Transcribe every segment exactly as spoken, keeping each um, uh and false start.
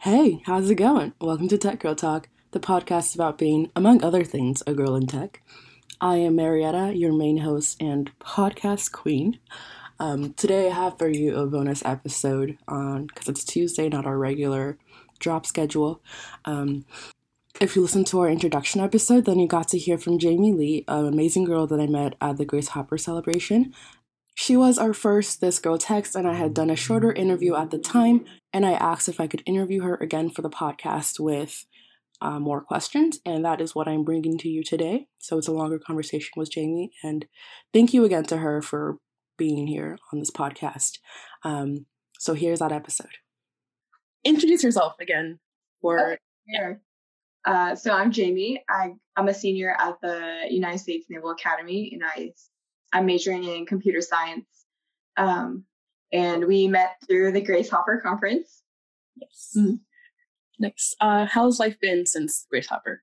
Hey, how's it going? Welcome to Tech Girl Talk, the podcast about being, among other things, a girl in tech. I am Marietta, your main host and podcast queen. Um, today I have for you a bonus episode on, because it's Tuesday, not our regular drop schedule. Um, if you listened to our introduction episode, then you got to hear from Jamie Lee, an amazing girl that I met at the Grace Hopper celebration. She was our first This Girl Text, and I had done a shorter interview at the time, and I asked if I could interview her again for the podcast with uh, more questions, and that is what I'm bringing to you today. So it's a longer conversation with Jamie, and thank you again to her for being here on this podcast. Um, so here's that episode. Introduce yourself again. For okay, sure. Uh, so I'm Jamie. I, I'm a senior at the United States Naval Academy, and I, I'm majoring in computer science. Um, and we met through the Grace Hopper conference. Yes. Mm-hmm. Nice. Uh, how's life been since Grace Hopper?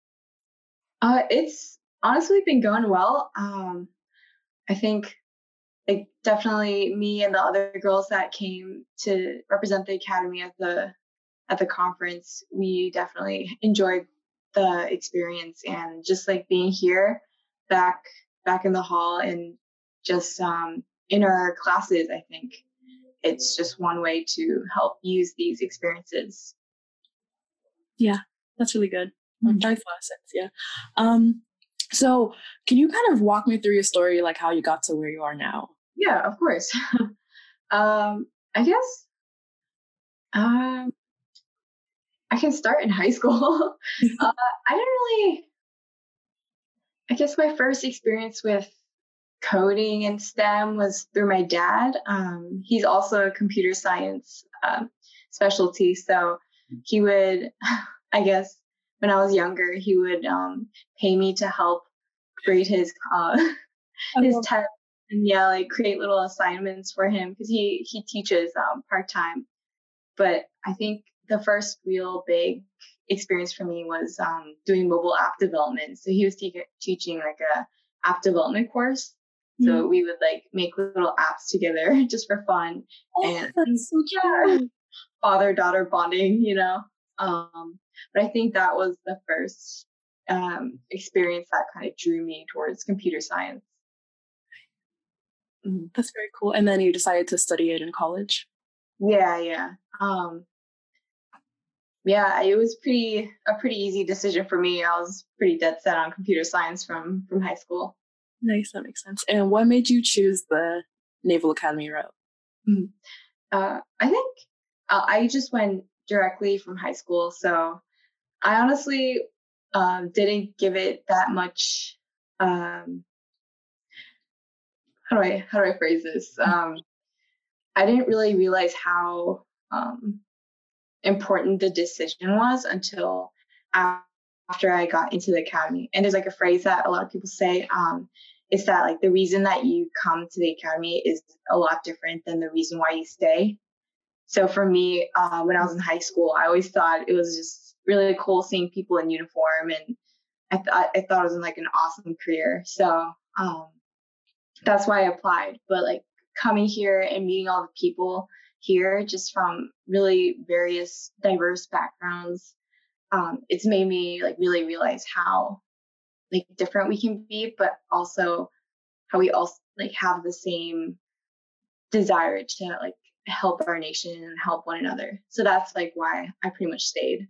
Uh, it's honestly been going well. Um, I think like definitely me and the other girls that came to represent the Academy at the at the conference, we definitely enjoyed the experience and just like being here back back in the hall and just um, in our classes. I think it's just one way to help use these experiences. Yeah, that's really good. Mm-hmm. That makes a lot of sense. Yeah. Um, so can you kind of walk me through your story, like how you got to where you are now? Yeah, of course. um, I guess um, I can start in high school. uh, I didn't really, I guess my first experience with coding and STEM was through my dad. Um, he's also a computer science um, specialty. So he would, I guess, when I was younger, he would um, pay me to help grade his uh, his test and yeah, like create little assignments for him because he he teaches um, part time. But I think the first real big experience for me was um, doing mobile app development. So he was te- teaching like a app development course. So mm-hmm. we would like make little apps together just for fun. Oh, and that's so cute. Father-daughter bonding, you know. Um, but I think that was the first um, experience that kind of drew me towards computer science. Mm-hmm. That's very cool. And then you decided to study it in college? Yeah, yeah. Um, yeah, it was pretty a pretty easy decision for me. I was pretty dead set on computer science from from high school. Nice, that makes sense. And what made you choose the Naval Academy route? Mm-hmm. Uh, I think uh, I just went directly from high school, so I honestly um, didn't give it that much. Um, how do I how do I phrase this? Um, I didn't really realize how um, important the decision was until after I got into the academy. And there's like a phrase that a lot of people say. Um, it's that like the reason that you come to the academy is a lot different than the reason why you stay. So for me, uh, when I was in high school, I always thought it was just really cool seeing people in uniform, and I, th- I thought it was like an awesome career. So um, that's why I applied. But like coming here and meeting all the people here, just from really various diverse backgrounds, um, it's made me like really realize how like different we can be, but also how we also like have the same desire to like help our nation and help one another. So that's like why I pretty much stayed.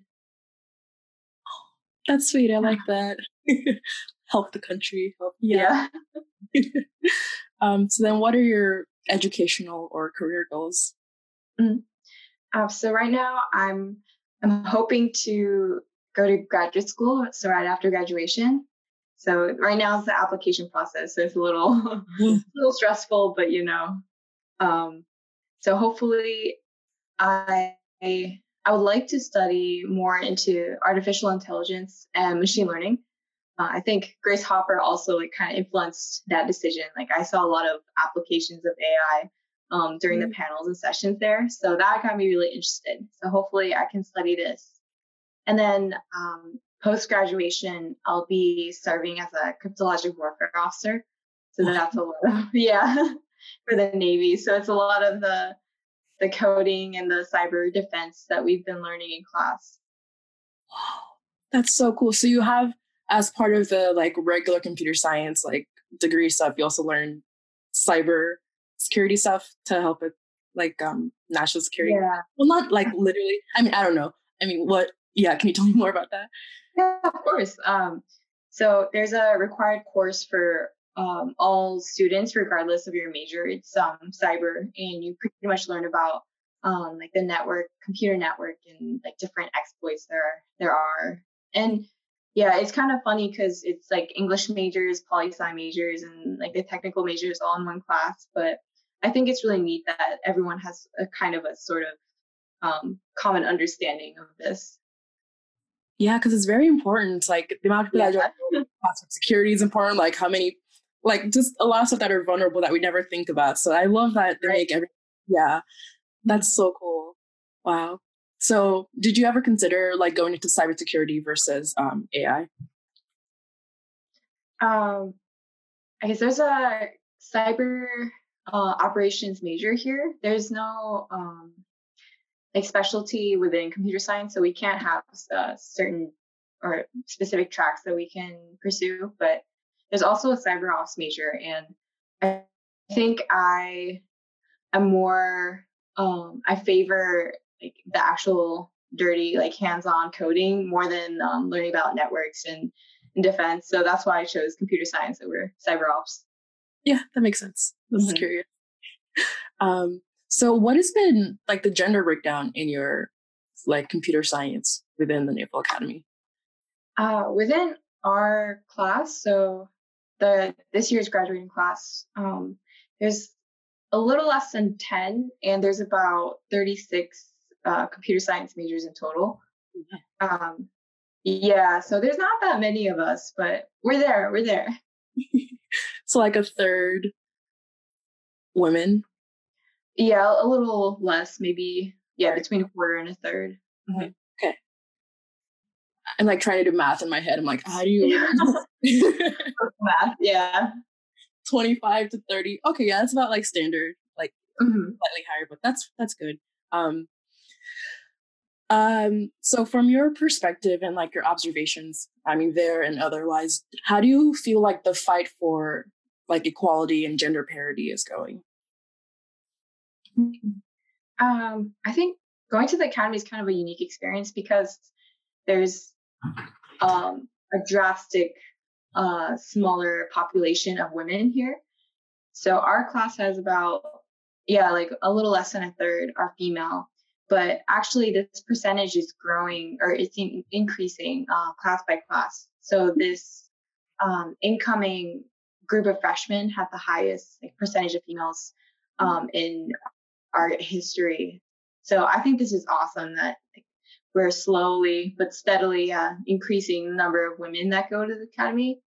That's sweet. I like that. Help the country. Help. Yeah. yeah. um, so then what are your educational or career goals? Mm-hmm. Uh, so right now I'm I'm hoping to go to graduate school. So right after graduation. So right now is the application process. So it's a little mm-hmm. a little stressful, but you know. Um, so hopefully I I would like to study more into artificial intelligence and machine learning. Uh, I think Grace Hopper also like kind of influenced that decision. Like I saw a lot of applications of A I um, during mm-hmm. the panels and sessions there. So that got me really interested. So hopefully I can study this. And then um, post-graduation, I'll be serving as a cryptologic warfare officer. So that's a lot of, yeah, for the Navy. So it's a lot of the the coding and the cyber defense that we've been learning in class. Wow, that's so cool. So you have, as part of the like regular computer science like degree stuff, you also learn cyber security stuff to help with like um national security. Yeah. Well, not like literally. I mean, I don't know. I mean, what? Yeah, can you tell me more about that? Yeah, of course. Um, so there's a required course for um, all students, regardless of your major. It's um, cyber, and you pretty much learn about um, like the network, computer network, and like different exploits there there are. And yeah, it's kind of funny because it's like English majors, poli sci majors, and like the technical majors all in one class. But I think it's really neat that everyone has a kind of a sort of um, common understanding of this. Yeah, because it's very important. Like the amount of people Yeah. that don't know password security is important. Like how many, like just a lot of stuff that are vulnerable that we never think about. So I love that they Right. make every. Yeah, that's so cool. Wow. So did you ever consider like going into cybersecurity versus um, A I? Um, I guess there's a cyber uh, operations major here. There's no um, like specialty within computer science, so we can't have uh, certain or specific tracks that we can pursue. But there's also a cyber ops major, and I think I am more um, I favor like the actual dirty, like hands-on coding more than um, learning about networks and, and defense. So that's why I chose computer science over cyber ops. Yeah, that makes sense. I was Mhm. curious. Um, so what has been like the gender breakdown in your like computer science within the Naval Academy? Uh, within our class, so the this year's graduating class, um, there's a little less than ten, and there's about thirty-six uh, computer science majors in total. Um, yeah, so there's not that many of us, but we're there. We're there. So like a third women. Yeah, a little less, maybe. Yeah, between a quarter and a third. Mhm. Okay. I'm like trying to do math in my head. I'm like, how do you Math, yeah. twenty-five to thirty? Okay, yeah, that's about like standard, like Mhm. slightly higher, but that's that's good. Um, um, so from your perspective and like your observations, I mean, there and otherwise, how do you feel like the fight for like equality and gender parity is going? Um, I think going to the academy is kind of a unique experience because there's um, a drastic uh, smaller population of women here. So our class has about, yeah, like a little less than a third are female. But actually, this percentage is growing or it's in, increasing uh, class by class. So this um, incoming group of freshmen had the highest like, percentage of females um, in our history. So I think this is awesome that like, we're slowly but steadily uh, increasing the number of women that go to the academy.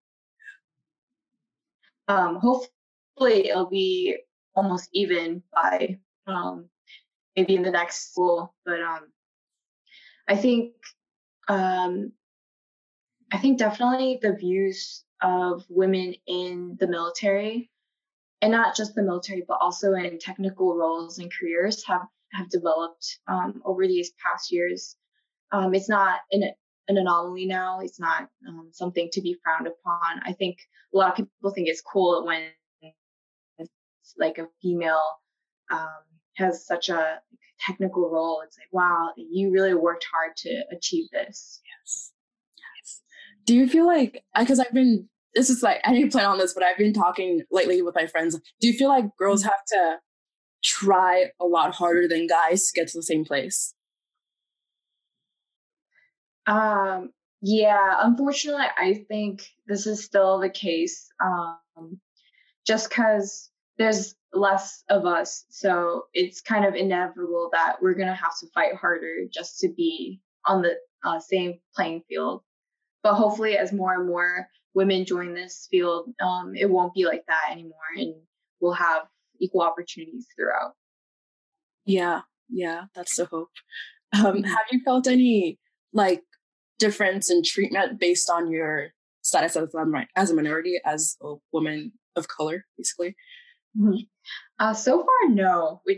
Um, hopefully, it'll be almost even by um, maybe in the next school. But um, I think um, I think definitely the views of women in the military, and not just the military, but also in technical roles and careers, have have developed um, over these past years. Um, it's not an, an anomaly now. It's not um, something to be frowned upon. I think a lot of people think it's cool when it's like a female um, has such a technical role. It's like, wow, you really worked hard to achieve this. Yes. Yes. Do you feel like, because I've been, this is like, I didn't plan on this, but I've been talking lately with my friends. Do you feel like girls have to try a lot harder than guys to get to the same place? Um, yeah, unfortunately, I think this is still the case. Um, just because there's less of us, so it's kind of inevitable that we're gonna have to fight harder just to be on the uh, same playing field. But hopefully, as more and more women join this field, um, it won't be like that anymore, and we'll have equal opportunities throughout. Yeah, yeah, that's the hope. Um, have you felt any like difference in treatment based on your status as a, mi- as a minority, as a woman of color, basically? Mhm. Uh, so far, no, which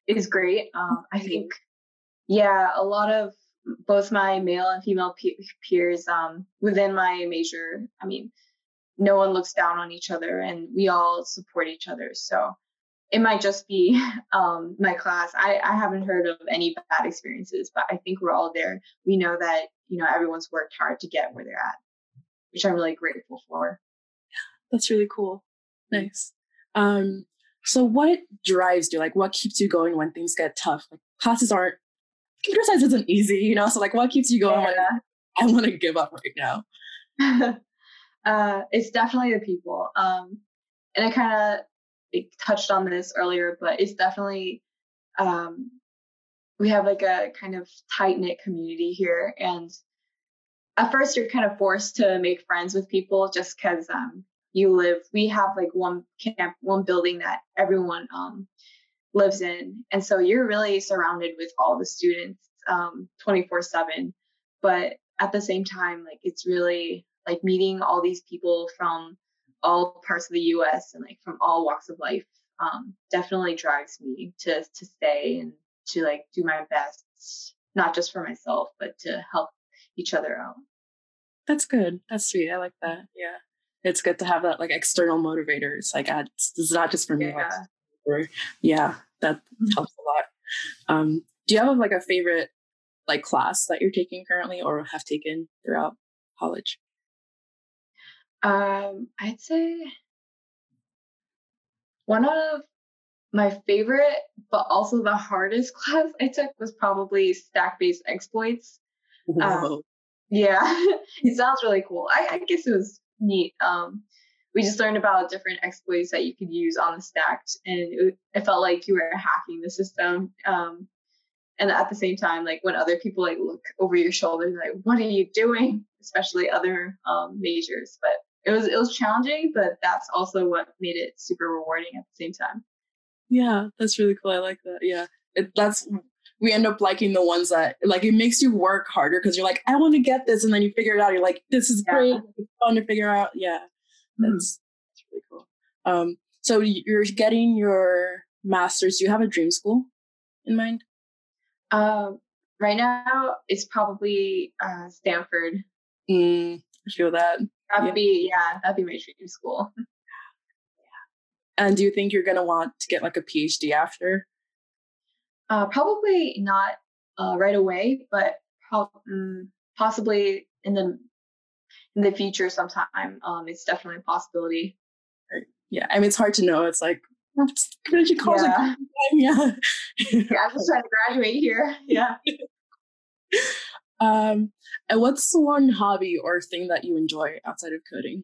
is great. Um, I think, yeah, a lot of both my male and female pe- peers um, within my major, I mean, no one looks down on each other and we all support each other. So it might just be um, my class. I, I haven't heard of any bad experiences, but I think we're all there. We know that, you know, everyone's worked hard to get where they're at, which I'm really grateful for. That's really cool. Nice. Um, so what drives you? Like, what keeps you going when things get tough? Like, classes aren't, computer science isn't easy, you know? So, like, what keeps you going Yeah. when I want to give up right now? uh, it's definitely the people. Um, and I kind of touched on this earlier, but it's definitely, um, we have like a kind of tight knit community here. And at first you're kind of forced to make friends with people just because um, you live, we have like one camp, one building that everyone um, lives in. And so you're really surrounded with all the students um, twenty-four seven. But at the same time, like it's really like meeting all these people from all parts of the U S and like from all walks of life um, definitely drives me to to stay and to like do my best, not just for myself, but to help each other out. That's good. That's sweet. I like that. Yeah. It's good to have that like external motivator. It's like, uh, it's, it's not just for me. Yeah. Like, for, yeah, that helps a lot. Um, do you have like a favorite like class that you're taking currently or have taken throughout college? Um, I'd say one of my favorite, but also the hardest class I took was probably stack-based exploits. Um, Whoa. yeah, it sounds really cool. I, I guess it was neat. Um, we just learned about different exploits that you could use on the stacked, and it, it felt like you were hacking the system. Um, and at the same time, like when other people like look over your shoulder, like, what are you doing? Especially other um, majors. But it was it was challenging, but that's also what made it super rewarding at the same time. Yeah, that's really cool. I like that. Yeah, it, that's we end up liking the ones that like it makes you work harder because you're like, I want to get this, and then you figure it out. You're like, this is Yeah. great. It's fun to figure out. Yeah, that's, mm-hmm. that's really cool. Um, so you're getting your master's. Do you have a dream school in mind? Um, right now, it's probably uh, Stanford. Mm, I feel that. That'd yeah. be yeah, that'd be my dream school. And do you think you're gonna want to get like a PhD after? Uh, probably not uh, right away, but pro- um, possibly in the in the future sometime. Um, it's definitely a possibility. Yeah, I mean it's hard to know. It's like community college. Yeah. yeah. yeah, I'm just trying to graduate here. Yeah. um, and what's the one hobby or thing that you enjoy outside of coding?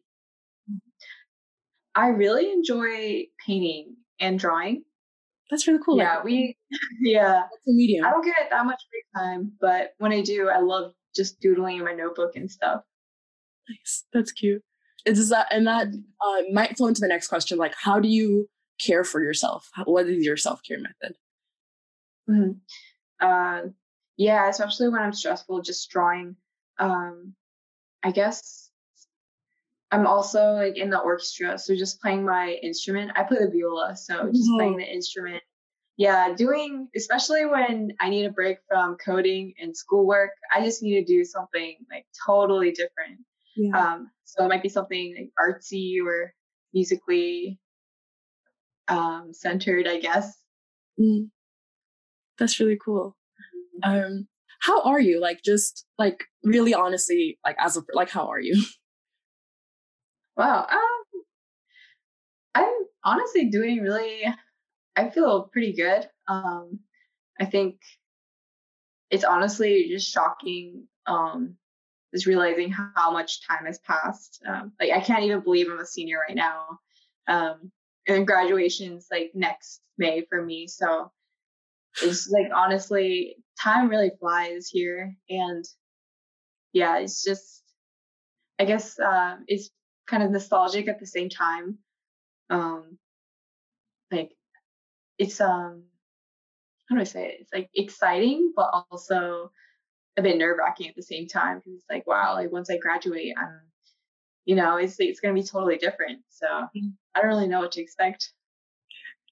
I really enjoy painting and drawing. That's really cool. Yeah, like, we, yeah. That's a medium. I don't get that much free time, but when I do, I love just doodling in my notebook and stuff. Nice. That's cute. It's that, and that uh, might flow into the next question. Like, how do you care for yourself? What is your self-care method? Mm-hmm. Uh, yeah, especially when I'm stressful, just drawing. Um, I guess I'm also like in the orchestra, so just playing my instrument. I play the viola, so just mm-hmm. playing the instrument. Yeah, doing, especially when I need a break from coding and schoolwork, I just need to do something like totally different. Yeah. Um, so it might be something like artsy or musically um, centered, I guess. Mm. That's really cool. Mm-hmm. Um, how are you? Like, just like really honestly, like as a, like, how are you? Wow. Um, I'm honestly doing really, I feel pretty good. Um, I think it's honestly just shocking, um, just realizing how much time has passed. Um, like, I can't even believe I'm a senior right now. Um, and graduation's like next May for me. So it's like, honestly, time really flies here. And yeah, it's just, I guess uh, it's kind of nostalgic at the same time. Um, like, it's, um, how do I say it? It's like exciting, but also a bit nerve wracking at the same time. Because it's like, wow, like once I graduate, I'm, you know, it's it's going to be totally different. So I don't really know what to expect.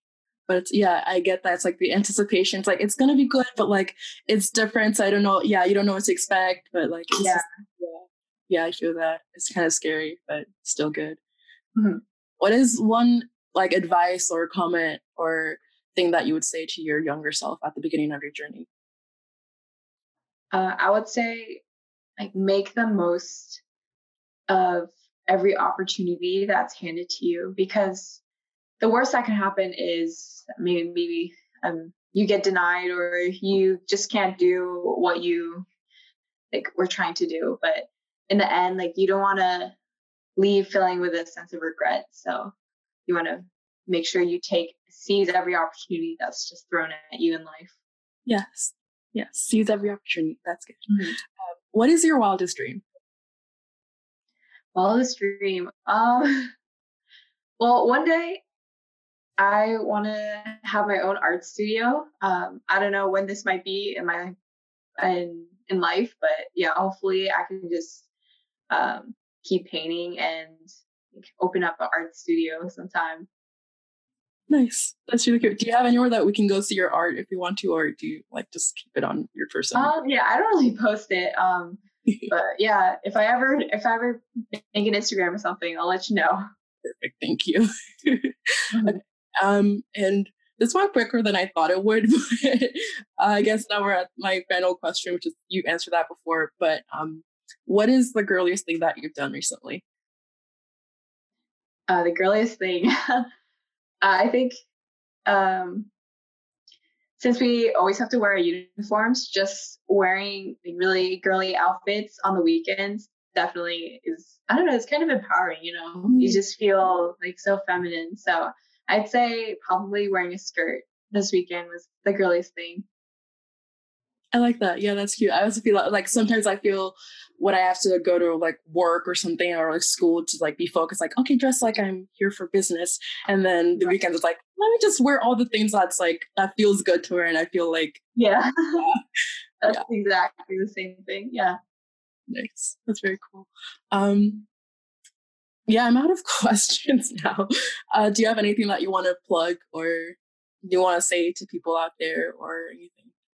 But it's, yeah, I get that. It's like the anticipation. It's like, it's going to be good, but like, it's different. So I don't know. Yeah, you don't know what to expect, but like, it's Yeah. just, yeah. Yeah, I feel that. It's kind of scary, but still good. Mm-hmm. What is one like advice or comment or thing that you would say to your younger self at the beginning of your journey? Uh, I would say, like, make the most of every opportunity that's handed to you, because the worst that can happen is maybe maybe um, you get denied, or you just can't do what you like were trying to do. But in the end, like, you don't want to leave feeling with a sense of regret. So you want to make sure you take seize every opportunity that's just thrown at you in life. Yes. Yes. Seize every opportunity. That's good. Mm-hmm. Um, what is your wildest dream? Wildest dream. Um, well, one day I want to have my own art studio. Um, I don't know when this might be in my in in life, but yeah, hopefully I can just um, keep painting and like, open up an art studio sometime. Nice. That's really good. Do you have anywhere that we can go see your art if you want to, or do you like just keep it on your person? Um, yeah, I don't really post it. Um, but yeah, if I ever if I ever make an Instagram or something, I'll let you know. Perfect. Thank you. Mm-hmm. Um, and this went quicker than I thought it would. But I guess now we're at my final question, which is you answered that before. But um, what is the girliest thing that you've done recently? Uh, the girliest thing, I think, um, since we always have to wear uniforms, just wearing like, really girly outfits on the weekends definitely is, I don't know, it's kind of empowering, you know, mm-hmm. You just feel like so feminine. So I'd say probably wearing a skirt this weekend was the girliest thing. I like that. Yeah, that's cute. I also feel like, like sometimes I feel when I have to go to like work or something or like school to like be focused, like, okay, dress like I'm here for business. And then the weekend is like, let me just wear all the things that's like, that feels good to wear. And I feel like, yeah, yeah. That's yeah. exactly the same thing. Yeah. Nice. That's very cool. Um, yeah, I'm out of questions now. Uh, do you have anything that you want to plug or you want to say to people out there or anything?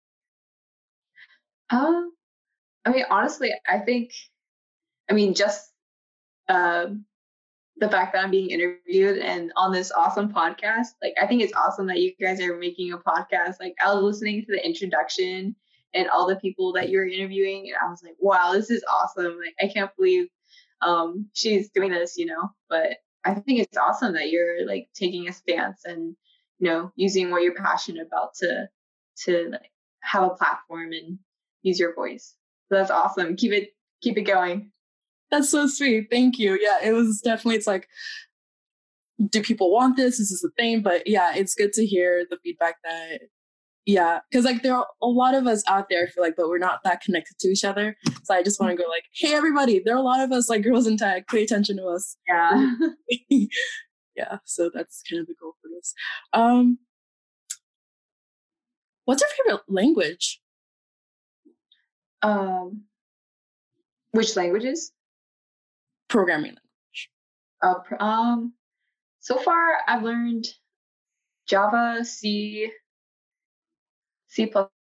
Um, I mean, honestly, I think, I mean, just um, the fact that I'm being interviewed and on this awesome podcast, like, I think it's awesome that you guys are making a podcast. Like, I was listening to the introduction and all the people that you're interviewing, and I was like, wow, this is awesome. Like, I can't believe um, she's doing this, you know, but I think it's awesome that you're like taking a stance and, you know, using what you're passionate about to, to like, have a platform and use your voice. So that's awesome. Keep it, keep it going. That's so sweet. Thank you. Yeah, it was definitely, it's like, do people want this? Is this a thing? But yeah, it's good to hear the feedback that, yeah, because like there are a lot of us out there, I feel like, but we're not that connected to each other. So I just want to go like, hey, everybody, there are a lot of us like girls in tech, pay attention to us. Yeah. Yeah, so that's kind of the goal for this. Um, what's your favorite language? Um, which languages? Programming language. Uh, um, so far I've learned Java, C, C++.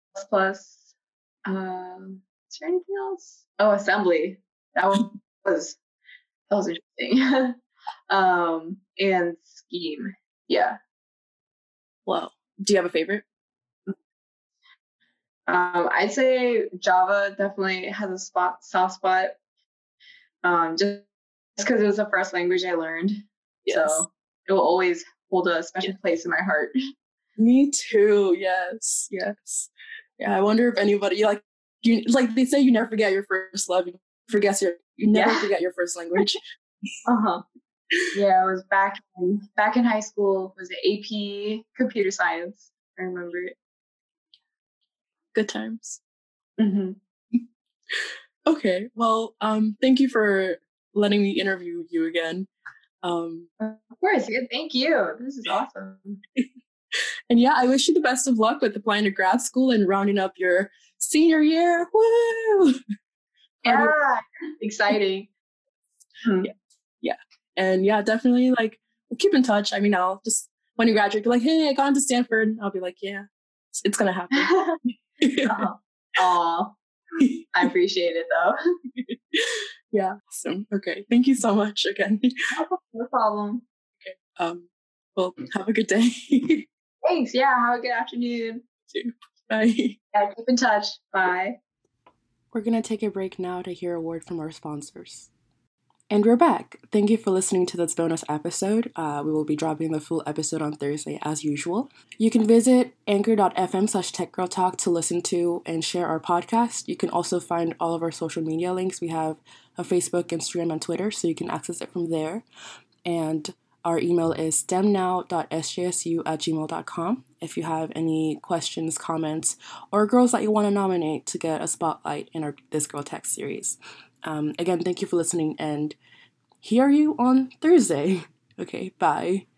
Um, is there anything else? Oh, assembly. That was that was interesting. um, and Scheme. Yeah. Well, do you have a favorite? Um, I'd say Java definitely has a spot, soft spot. Um, just because it was the first language I learned, yes. So it will always hold a special place in my heart. Me too. Yes, yes. Yeah, I wonder if anybody like you like they say you never forget your first love. You forget your you never yeah. forget your first language. uh huh. Yeah, I was back in back in high school. Was it A P Computer Science? I remember it. Good times. Mm-hmm. Okay, well, um, thank you for letting me interview you again. Um, of course, yeah, thank you. This is awesome. And yeah, I wish you the best of luck with applying to grad school and rounding up your senior year. Woo! Yeah, exciting. Yeah, yeah, and yeah, definitely like we'll keep in touch. I mean, I'll just when you graduate, be like, hey, I got into Stanford. I'll be like, yeah, it's, it's going to happen. Oh, aw. I appreciate it though. Yeah, awesome. Okay, thank you so much again. No problem. Okay. Um. Well, have a good day. Thanks. Yeah. Have a good afternoon. Bye. Yeah, keep in touch. Bye. We're gonna take a break now to hear a word from our sponsors. And we're back. Thank you for listening to this bonus episode. Uh, we will be dropping the full episode on Thursday as usual. You can visit anchor.fm slash techgirltalk to listen to and share our podcast. You can also find all of our social media links. We have a Facebook, Instagram, and Twitter, so you can access it from there. And our email is stemnow dot s j s u at gmail dot com if you have any questions, comments, or girls that you want to nominate to get a spotlight in our This Girl Tech series. Um, again, thank you for listening, and hear you on Thursday. Okay, bye.